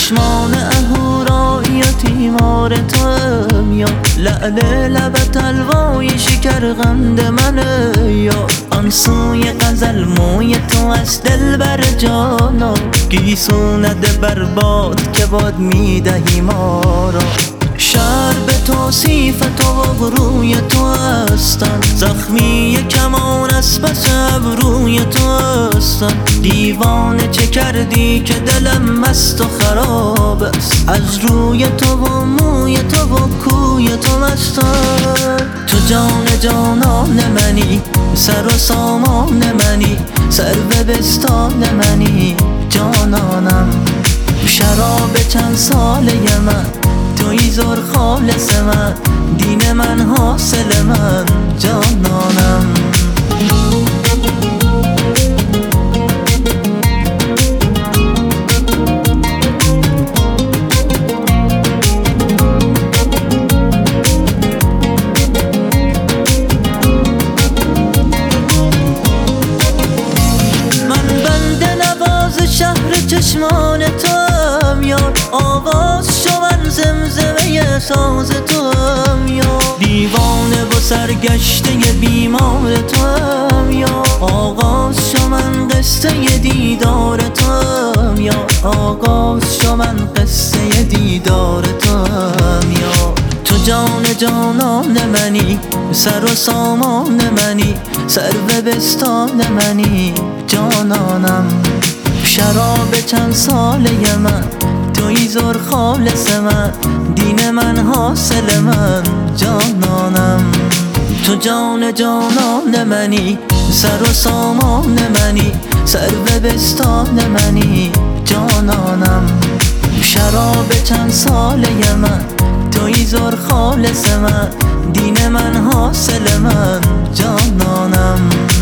چشمان اهورایی و تیمار توام یا لعل لبت حلوای شکرقند منه یا آن سوی غزل موی تو از دل بر جانا گیسو نده برباد که باد میدهی ما را شهر به توصیف تو و روی تو هستم زخمی کمان است پس ابروی تو هستم دیوانه چه کردی که دلم مست و خراب است از روی تو و موی تو و کوی تو مستم تو جان جانان منی سر و سامان منی سر و بستان منی جانانم شراب چند ساله من توی زور خالص من دین من حاصل من جانانم من بنده نواز شهر چشمان توام یار آواز شو من زمزمه ساز توام یا دیوانه و سرگشته بیمار توام یا آغاز شو من قصه دیدار توام یا آغاز شو من قصه دیدار توام یا تو جان جانان منی سر و سامان منی سر و بستان منی جانانم شراب چند ساله من توی زور خالص من دین من حاصل من جانانم تو جان جانان منی سر و سامان منی سر و بستان منی جانانم شراب چند ساله من توی زور خالص من دین من حاصل من جانانم